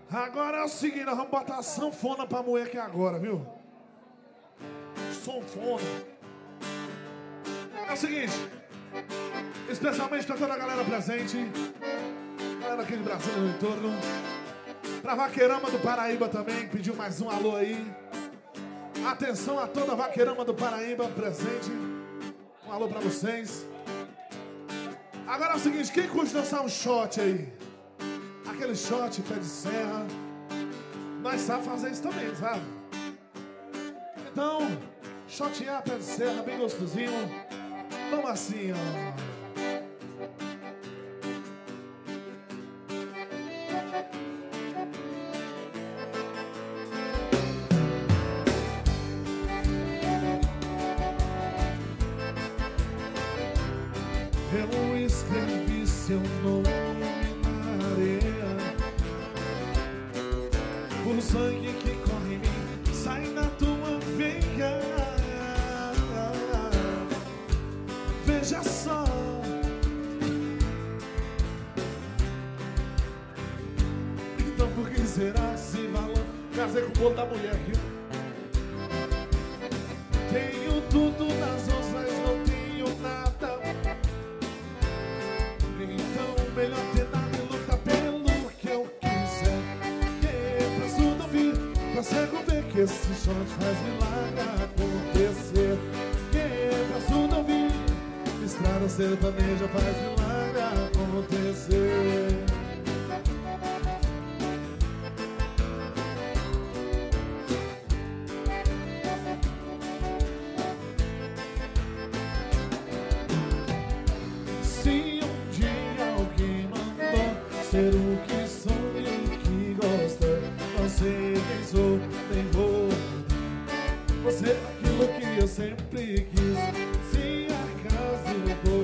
Agora é o seguinte, nós vamos botar a sanfona pra moer aqui agora, viu? Sanfona. É o seguinte, especialmente pra toda a galera presente, galera aqui de Brasil no entorno, pra Vaqueirama do Paraíba também, que pediu mais um alô aí. Atenção a toda a Vaqueirama do Paraíba presente. Um alô pra vocês. Agora é o seguinte, quem curte dançar um shot aí? Aquele shot, pé de serra. Nós sabemos fazer isso também, sabe? Então, shotear pé de serra, bem gostosinho. Vamos assim, ó. Eu escrevi seu nome na areia. O sangue que corre em mim sai na tua veia. Veja só. Então por que será esse valor? Casei com o bolo da mulher aqui. Tenho tudo nas mãos, mas não tenho nada. Então melhor tentar me lutar pelo que eu quiser. Que pra surdo ouvir, pra cego ver que esse shot faz milagre acontecer. Que pra surdo ouvir, estrada sertaneja faz milagre acontecer. Ser o que sou e o que gosto. Não sei quem sou, nem vou. Você é aquilo que eu sempre quis. Se acaso eu vou,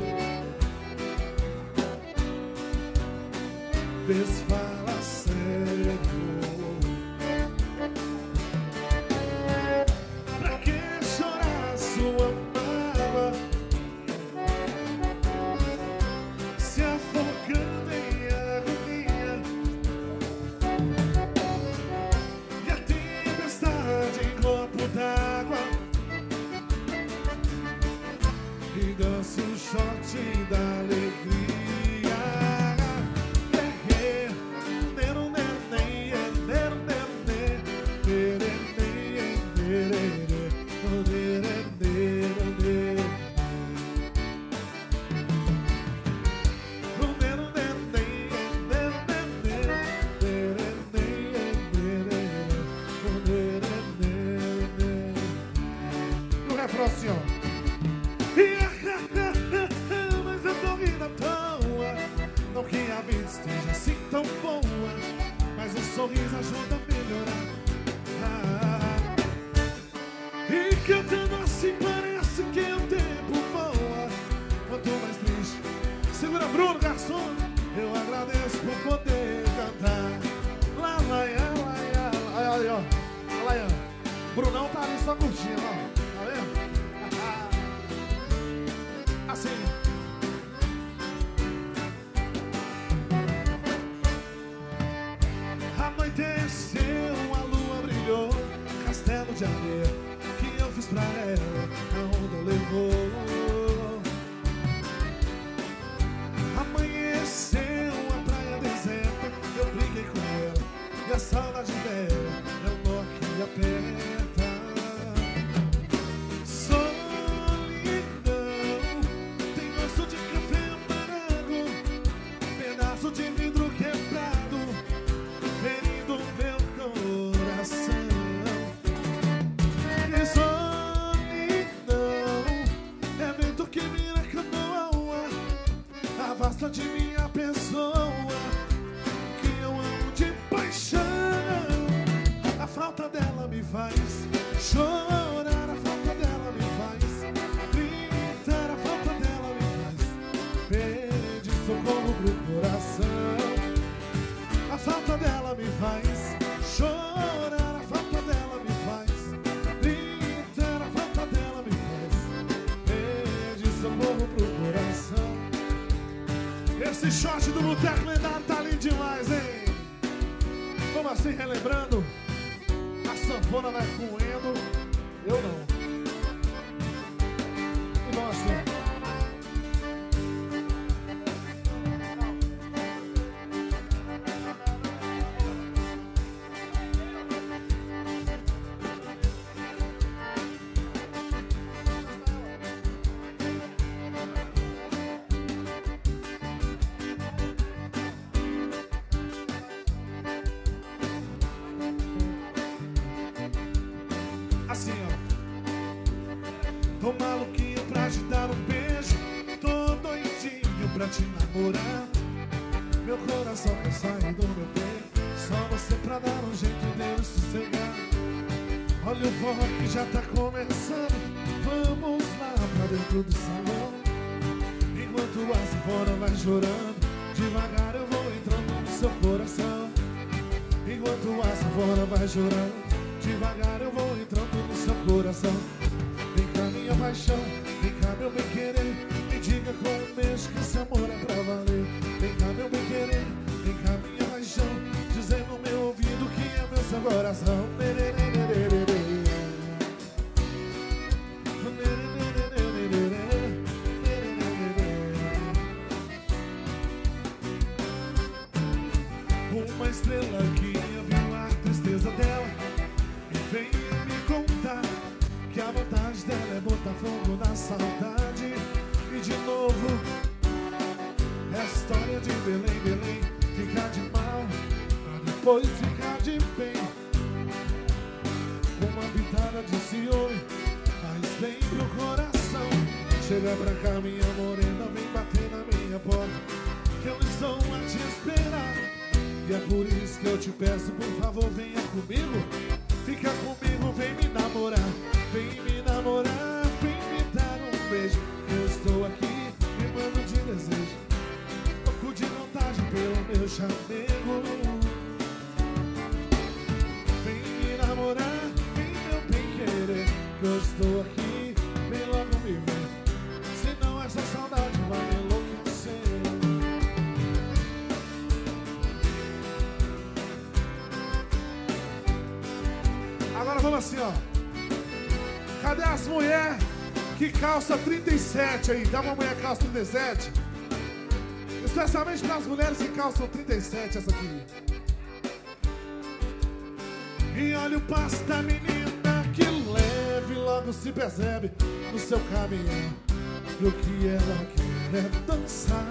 vê se fala sério. Pra que chorar sua mágoa, se afogando em d'água e dança o shot da alegria. Assim, ó. Mas eu tô rindo à toa. Não que a vida esteja assim tão boa, mas o sorriso ajuda a melhorar. E cantando assim parece que o tempo voa. Quanto mais triste, segura Bruno, garçom. Eu agradeço por poder cantar. Lá, lá, lá, lá, lá, Brunão tá ali só curtindo, ó. Tá vendo? Assim. Anoiteceu, a lua brilhou. Castelo de areia que eu fiz pra ela, a onda levou. Amanheceu, a praia deserta, eu briguei com ela e a saudade dela é o nó que aperta. De vidro quebrado, ferindo meu coração. Que solidão é vento que vira canoa, afasta de mim a pessoa que eu amo de paixão. A falta dela me faz chorar, a falta dela me faz gritar, a falta dela me faz pedir socorro pro coração. A falta dela me faz chorar, a falta dela me faz gritar, a falta dela me faz pedir socorro pro coração. Esse shot do Boteco Lendário tá lindo demais, hein? Vamos assim, relembrando, a sanfona vai coendo, eu não. E vamos assim. Assim, ó. Tô maluquinho pra te dar um beijo, tô doidinho pra te namorar. Meu coração quer sair do meu peito, só você pra dar um jeito dele sossegar. Olha o forró que já tá começando, vamos lá pra dentro do salão. Enquanto a sanfona vai chorando, devagar eu vou entrando no seu coração. Enquanto a sanfona vai chorando, devagar eu vou entrando no seu coração. Vem cá minha paixão, vem cá meu bem querer, me diga com um beijo que esse amor é pra valer. Vem cá meu bem querer, vem cá minha paixão, dizendo no meu ouvido que é meu seu coração. Uma estrela que viu a tristeza dela e veio me contar que a vontade dela é botar fogo na saudade. E de novo é a história de Belém, Belém, ficar de mal pra depois ficar de bem. Uma pitada de ciúme faz bem pro coração. Chega pra cá minha morena, vem bater na minha porta, que eu estou a te esperar. E é por isso que eu te peço, por favor, venha comigo. Fica comigo, vem me namorar. Vem me namorar, vem me dar um beijo. Eu estou aqui, me mando de desejo, louco de vontade pelo meu chamego. Vem me namorar, vem meu bem querer, que eu estou aqui, vem logo me ver, senão essa saudade vai me enlouquecer. Agora vamos assim, ó. Cadê as mulheres que calça 37 aí? Dá uma mulher calça 37. Especialmente para as mulheres que calçam 37, essa aqui. E olha o passo da menina que leve, logo se percebe no seu caminhão. E o que ela quer é dançar.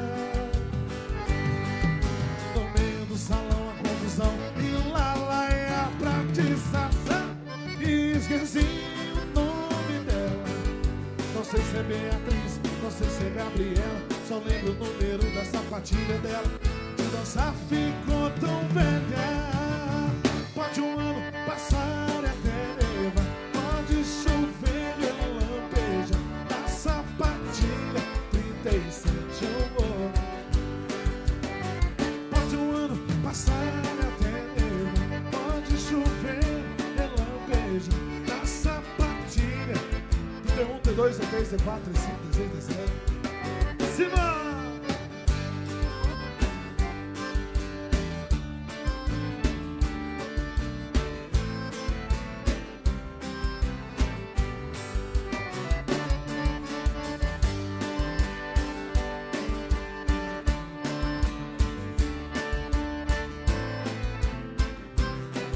No meio do salão a confusão e lá é a pratização. E esqueci o nome dela, não sei se é Beatriz, não sei se é Gabriela, só lembro o número da sapatilha dela. De dançar ficou tão velha. Pode um ano passar e até nevar, pode chover e ela lampeja. Da sapatilha 37 eu vou. Pode um ano passar e até nevar, pode chover e lampeja. Da sapatilha T1, T2, T3, T4, T5, T6, T7. Simão!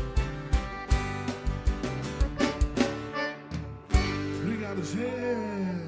Obrigado, gente.